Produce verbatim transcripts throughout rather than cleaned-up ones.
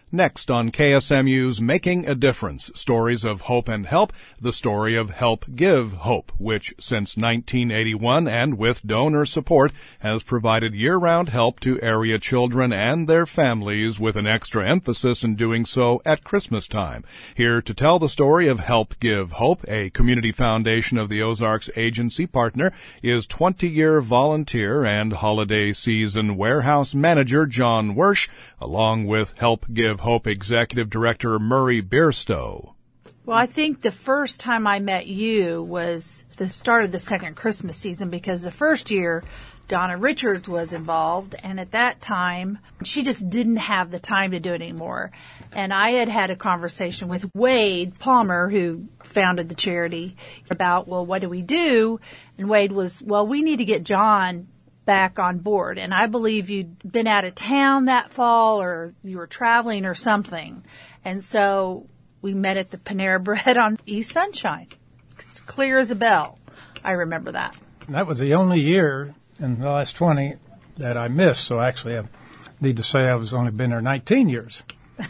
Next on K S M U's Making a Difference, Stories of Hope and Help, the story of Help Give Hope, which since nineteen eighty-one and with donor support has provided year-round help to area children and their families with an extra emphasis in doing so at Christmas time. Here to tell the story of Help Give Hope, a community foundation of the Ozarks agency partner, is twenty-year volunteer and holiday season warehouse manager John Wersch, along with Help Give Hope Executive Director Murray Bierstow. Well, I think the first time I met you was the start of the second Christmas season, because the first year Donna Richards was involved, and at that time she just didn't have the time to do it anymore. And I had had a conversation with Wade Palmer, who founded the charity, about, well, what do we do? And Wade was, well, we need to get John back on board. And I believe you'd been out of town that fall, or you were traveling or something. And so we met at the Panera Bread on East Sunshine. It's clear as a bell. I remember that. That was the only year in the last twenty that I missed. So actually I need to say I was only been there nineteen years.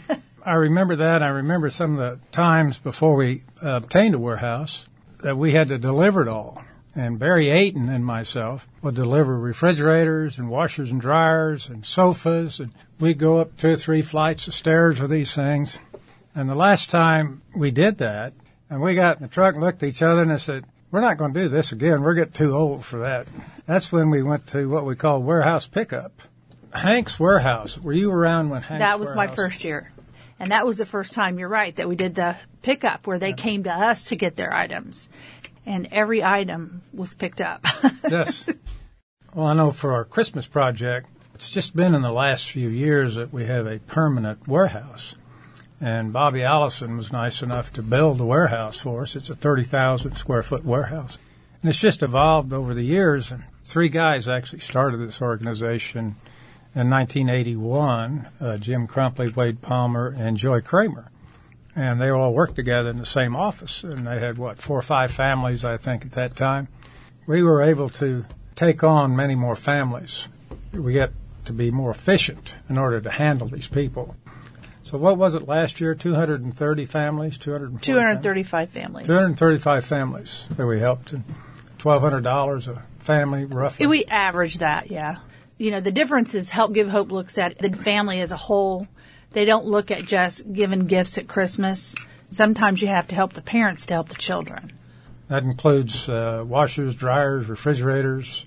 I remember that. I remember some of the times before we uh, obtained a warehouse that we had to deliver it all. And Barry Ayton and myself would deliver refrigerators and washers and dryers and sofas. And we'd go up two or three flights of stairs with these things. And the last time we did that, and we got in the truck and looked at each other and I said, we're not going to do this again. We're getting too old for that. That's when we went to what we call warehouse pickup. Hank's Warehouse. Were you around when Hank's That was Warehouse? my first year. And that was the first time, you're right, that we did the pickup where they yeah. came to us to get their items. And every item was picked up. Yes. Well, I know for our Christmas project, it's just been in the last few years that we have a permanent warehouse. And Bobby Allison was nice enough to build a warehouse for us. It's a thirty thousand square foot warehouse. And it's just evolved over the years. And three guys actually started this organization in nineteen eighty-one, uh, Jim Crumpley, Wade Palmer, and Joy Kramer. And they all worked together in the same office. And they had, what, four or five families, I think, at that time. We were able to take on many more families. We get to be more efficient in order to handle these people. So what was it last year? two hundred thirty families? two hundred forty two hundred thirty-five families. two hundred thirty-five families that we helped. And twelve hundred dollars a family, roughly. We average that, yeah. You know, the difference is Help Give Hope looks at the family as a whole. They don't look at just giving gifts at Christmas. Sometimes you have to help the parents to help the children. That includes uh, washers, dryers, refrigerators,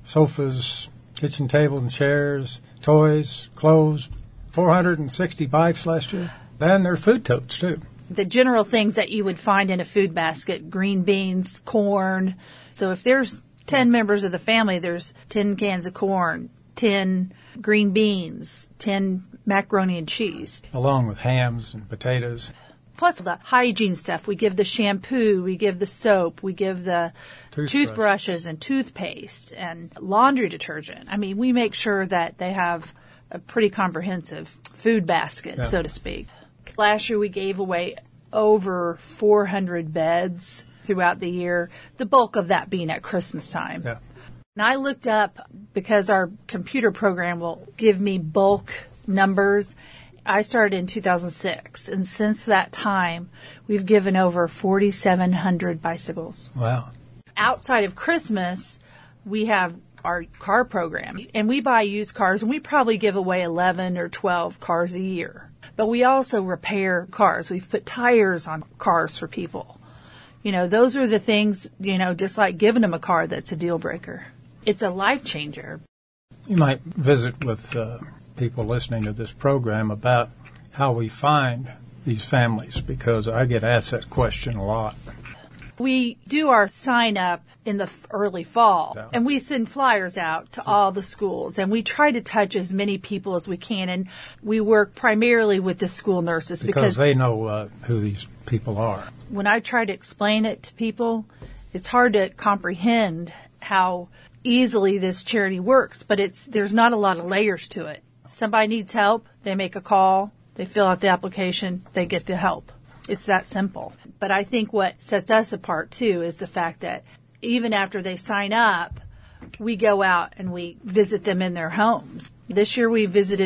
sofas, kitchen tables and chairs, toys, clothes, four hundred sixty bikes last year. And there are food totes, too. The general things that you would find in a food basket, green beans, corn. So if there's ten members of the family, there's ten cans of corn, ten green beans, ten macaroni and cheese. Along with hams and potatoes. Plus the hygiene stuff. We give the shampoo, we give the soap, we give the Toothbrush. toothbrushes and toothpaste and laundry detergent. I mean, we make sure that they have a pretty comprehensive food basket, yeah. so to speak. Last year we gave away over four hundred beds throughout the year, the bulk of that being at Christmas time. Yeah. And I looked up, because our computer program will give me bulk numbers. I started in two thousand six, and since that time, we've given over forty-seven hundred bicycles. Wow. Outside of Christmas, we have our car program, and we buy used cars, and we probably give away eleven or twelve cars a year. But we also repair cars. We've put tires on cars for people. You know, those are the things, you know, just like giving them a car that's a deal breaker. It's a life changer. You might visit with uh, people listening to this program about how we find these families, because I get asked that question a lot. We do our sign up in the early fall, yeah. and we send flyers out to all the schools, and we try to touch as many people as we can, and we work primarily with the school nurses. Because, because they know uh, who these people are. When I try to explain it to people, it's hard to comprehend how easily this charity works, but it's there's not a lot of layers to it. Somebody needs help, they make a call, they fill out the application, they get the help. It's that simple. But I think what sets us apart, too, is the fact that even after they sign up, we go out and we visit them in their homes. This year we visited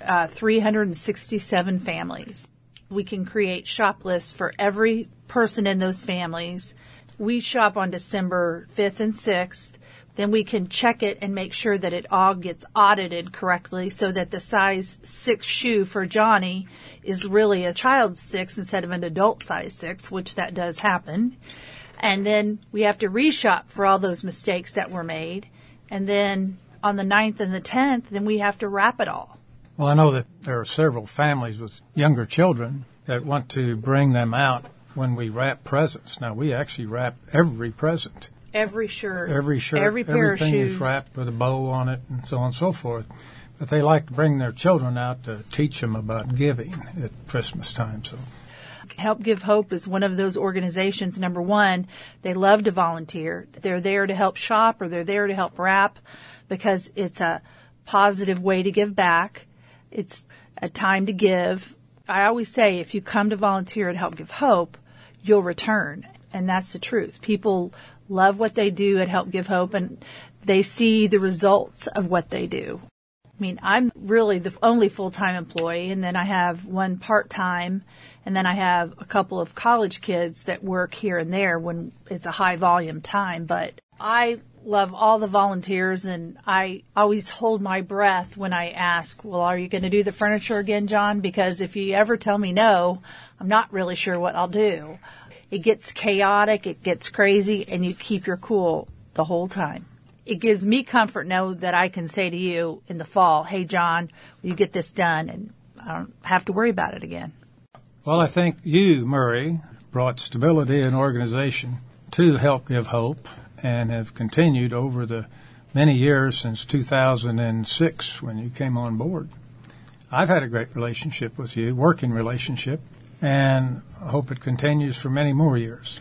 uh, three hundred sixty-seven families. We can create shop lists for every person in those families. We shop on December fifth and sixth. Then we can check it and make sure that it all gets audited correctly so that the size six shoe for Johnny is really a child six instead of an adult size six, which that does happen. And then we have to reshop for all those mistakes that were made. And then on the ninth and the tenth, then we have to wrap it all. Well, I know that there are several families with younger children that want to bring them out when we wrap presents. Now, we actually wrap every present. Every shirt. Every shirt. Every pair of shoes. Everything is wrapped with a bow on it and so on and so forth. But they like to bring their children out to teach them about giving at Christmas time. So, Help Give Hope is one of those organizations. Number one, they love to volunteer. They're there to help shop or they're there to help wrap because it's a positive way to give back. It's a time to give. I always say if you come to volunteer at Help Give Hope, you'll return. And that's the truth. People love what they do at Help Give Hope, and they see the results of what they do. I mean, I'm really the only full-time employee, and then I have one part-time, and then I have a couple of college kids that work here and there when it's a high-volume time. But I love all the volunteers, and I always hold my breath when I ask, well, are you going to do the furniture again, John? Because if you ever tell me no, I'm not really sure what I'll do. It gets chaotic, it gets crazy, and you keep your cool the whole time. It gives me comfort know that I can say to you in the fall, hey, John, will you get this done? And I don't have to worry about it again. Well, I think you, Murray, brought stability and organization to Help Give Hope and have continued over the many years since two thousand six when you came on board. I've had a great relationship with you, working relationship, and I hope it continues for many more years.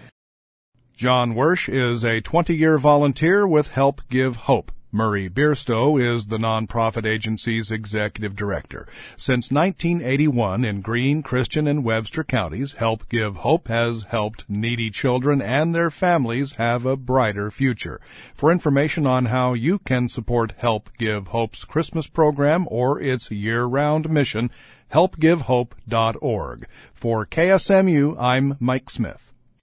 John Wersch is a twenty-year volunteer with Help Give Hope. Murray Bierstow is the nonprofit agency's executive director. Since nineteen eighty-one, in Greene, Christian, and Webster counties, Help Give Hope has helped needy children and their families have a brighter future. For information on how you can support Help Give Hope's Christmas program or its year-round mission, help give hope dot org. For K S M U, I'm Mike Smith.